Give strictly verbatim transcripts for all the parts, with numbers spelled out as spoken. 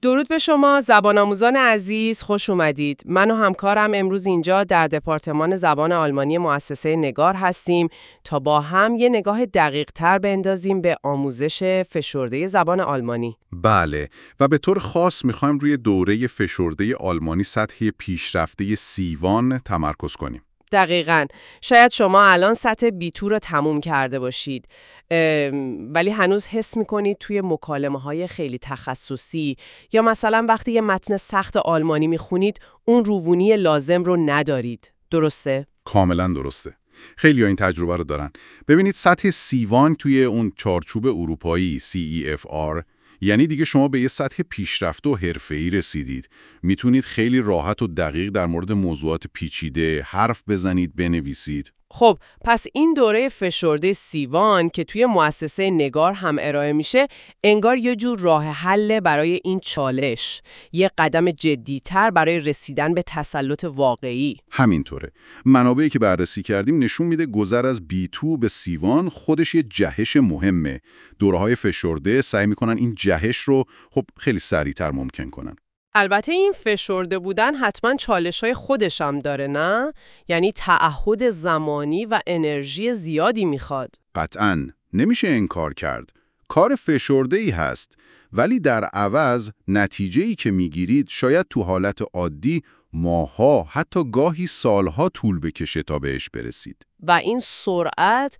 درود به شما زبان آموزان عزیز، خوش اومدید. من و همکارم امروز اینجا در دپارتمان زبان آلمانی مؤسسه نگار هستیم تا با هم یه نگاه دقیق تر بندازیم به آموزش فشرده زبان آلمانی. بله، و به طور خاص میخوایم روی دوره فشرده آلمانی سطح پیشرفته سی وان تمرکز کنیم. دقیقاً. شاید شما الان سطح بی تو رو تموم کرده باشید ولی هنوز حس میکنید توی مکالمه‌های خیلی تخصصی یا مثلا وقتی یه متن سخت آلمانی میخونید اون روونی لازم رو ندارید. درسته؟ کاملا درسته. خیلی ها این تجربه رو دارن. ببینید سطح سی وان توی اون چارچوب اروپایی سی ای اف آر یعنی دیگه شما به یه سطح پیشرفته و حرفه‌ای رسیدید. میتونید خیلی راحت و دقیق در مورد موضوعات پیچیده حرف بزنید، بنویسید. خب پس این دوره فشرده سی وان که توی مؤسسه نگار هم ارائه میشه انگار یه جور راه حل برای این چالش، یه قدم جدی‌تر برای رسیدن به تسلط واقعی. همینطوره. منابعی که بررسی کردیم نشون میده گذر از بی تو به سی وان خودش یه جهش مهمه. دوره‌های فشرده سعی میکنن این جهش رو خب خیلی سریعتر ممکن کنن. البته این فشرده بودن حتما چالش‌های خودش هم داره، نه؟ یعنی تعهد زمانی و انرژی زیادی میخواد. قطعاً نمیشه انکار کرد. کار فشرده‌ای هست، ولی در عوض نتیجه‌ای که میگیرید شاید تو حالت عادی ماها حتی گاهی سالها طول بکشه تا بهش برسید. و این سرعت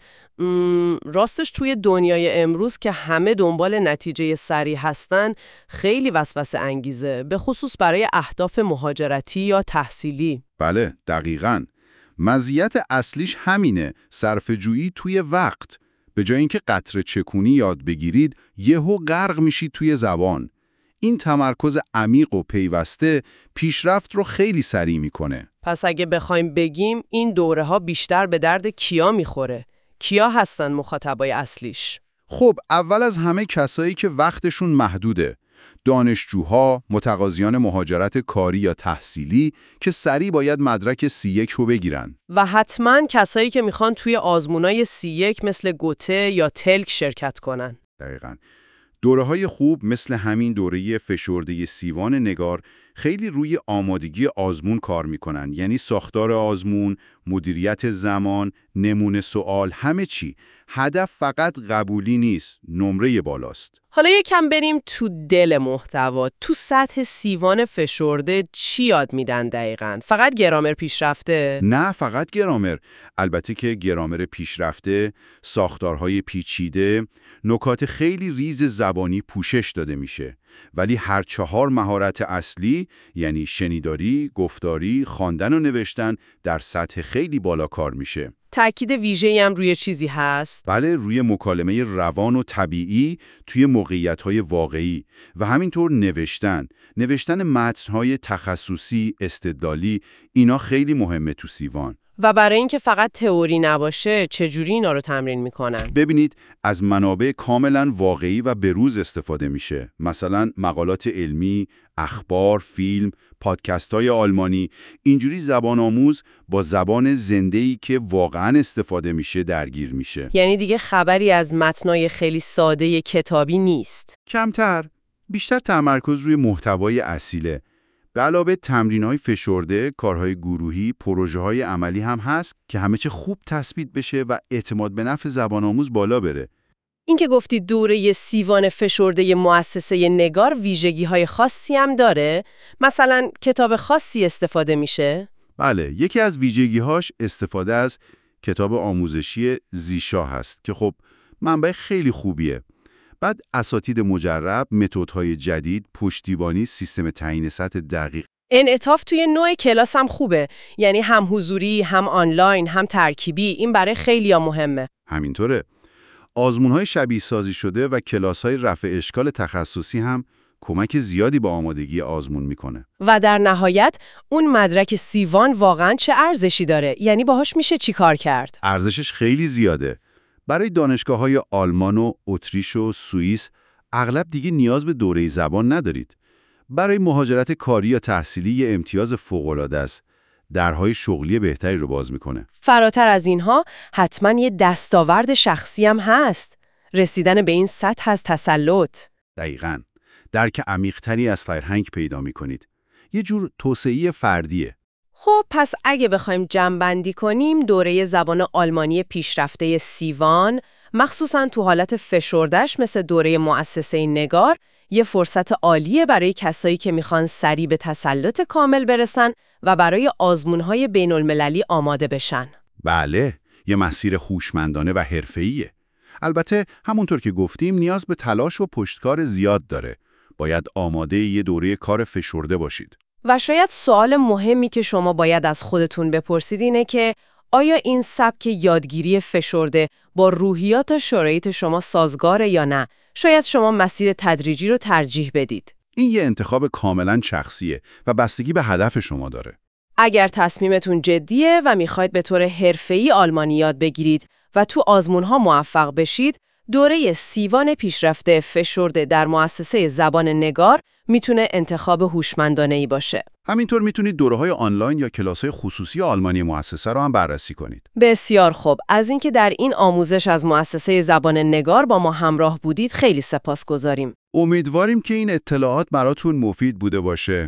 راستش توی دنیای امروز که همه دنبال نتیجه سریع هستن خیلی وسوسه انگیزه، به خصوص برای اهداف مهاجرتی یا تحصیلی. بله، دقیقاً. مزیت اصلیش همینه، صرفه‌جویی توی وقت. به جای اینکه قطره چکونی یاد بگیرید، یهو غرق میشید توی زبان. این تمرکز عمیق و پیوسته پیشرفت رو خیلی سریع میکنه. پس اگه بخوایم بگیم این دوره ها بیشتر به درد کیا میخوره؟ کیا هستن مخاطبای اصلیش؟ خب اول از همه کسایی که وقتشون محدوده. دانشجوها، متقاضیان مهاجرت کاری یا تحصیلی که سریع باید مدرک سی یک رو بگیرن. و حتما کسایی که میخوان توی آزمونای سی یک مثل گوته یا تلک شرکت کنن. دقیقاً. دوره‌های خوب مثل همین دوره فشرده سی وان نگار خیلی روی آمادگی آزمون کار میکنن. یعنی ساختار آزمون، مدیریت زمان، نمونه سوال، همه چی. هدف فقط قبولی نیست، نمره بالاست. حالا یکم بریم تو دل محتوا. تو سطح سی وان فشرده چی یاد میدن دقیقاً؟ فقط گرامر پیشرفته؟ نه فقط گرامر. البته که گرامر پیشرفته، ساختارهای پیچیده، نکات خیلی ریز زبانی پوشش داده میشه. ولی هر چهار مهارت اصلی یعنی شنیداری، گفتاری، خواندن و نوشتن در سطح خیلی بالا کار میشه. تأکید ویژه‌ای هم روی چیزی هست؟ بله، روی مکالمه روان و طبیعی توی موقعیت‌های واقعی و همینطور نوشتن. نوشتن متن‌های تخصصی، استدلالی، اینا خیلی مهمه تو سی وان. و برای اینکه فقط تئوری نباشه چجوری اینا رو تمرین میکنن؟ ببینید از منابع کاملا واقعی و بروز استفاده میشه. مثلا مقالات علمی، اخبار، فیلم، پادکست‌های آلمانی. اینجوری زبان آموز با زبان زنده‌ای که واقعا استفاده میشه درگیر میشه. یعنی دیگه خبری از متنای خیلی ساده کتابی نیست. کمتر، بیشتر تمرکز روی محتوای اصیله. به علاوه تمرین‌های فشرده، کارهای گروهی، پروژه‌های عملی هم هست که همه چه خوب تثبیت بشه و اعتماد به نفس زبان آموز بالا بره. این که گفتی دوره سی وان فشرده مؤسسه نگار ویژگی‌های خاصی هم داره؟ مثلا کتاب خاصی استفاده میشه؟ بله، یکی از ویژگی‌هاش استفاده از کتاب آموزشی زیشا هست که خب منبع خیلی خوبیه. بعد اساتید مجرب، متدهای جدید، پشتیبانی، سیستم تعیین سطح دقیق. انعطاف توی نوع کلاس هم خوبه. یعنی هم حضوری، هم آنلاین، هم ترکیبی. این برای خیلی‌ها مهمه. همینطوره. آزمون‌های شبیه سازی شده و کلاس‌های رفع اشکال تخصصی هم کمک زیادی به آمادگی آزمون میکنه. و در نهایت اون مدرک سی وان واقعاً چه ارزشی داره؟ یعنی باهاش میشه چی کار کرد؟ ارزشش خیلی زیاده. برای دانشگاه‌های آلمان و اتریش و سوئیس اغلب دیگه نیاز به دوره زبان ندارید. برای مهاجرت کاری یا تحصیلی یه امتیاز فوق‌العاده است. درهای شغلی بهتری رو باز میکنه. فراتر از اینها حتما یه دستاورد شخصی هم هست. رسیدن به این سطح از تسلط. دقیقاً. درک عمیق‌تری از فرهنگ پیدا می‌کنید. یه جور توسعه فردیه. خب پس اگه بخوایم جمع‌بندی کنیم، دوره زبان آلمانی پیشرفته سیوان، مخصوصاً تو حالت فشرده‌اش مثل دوره مؤسسه نگار، یه فرصت عالیه برای کسایی که میخوان سریع به تسلط کامل برسن و برای آزمون‌های بین‌المللی آماده بشن. بله، یه مسیر هوشمندانه و حرفه‌ایه. البته همونطور که گفتیم نیاز به تلاش و پشتکار زیاد داره. باید آماده یه دوره کار فشرده باشید. و شاید سوال مهمی که شما باید از خودتون بپرسید اینه که آیا این سبک یادگیری فشرده با روحیات و شرایط شما سازگاره یا نه؟ شاید شما مسیر تدریجی رو ترجیح بدید. این یه انتخاب کاملاً شخصیه و بستگی به هدف شما داره. اگر تصمیمتون جدیه و میخواید به طور حرفه‌ای آلمانی یاد بگیرید و تو آزمون‌ها موفق بشید، دوره سیوان پیشرفته فشرده در مؤسسه زبان نگار میتونه انتخاب هوشمندانه‌ای باشه. همینطور میتونید دوره‌های آنلاین یا کلاس‌های خصوصی آلمانی مؤسسه رو هم بررسی کنید. بسیار خوب. از اینکه در این آموزش از مؤسسه زبان نگار با ما همراه بودید خیلی سپاسگزاریم. امیدواریم که این اطلاعات براتون مفید بوده باشه.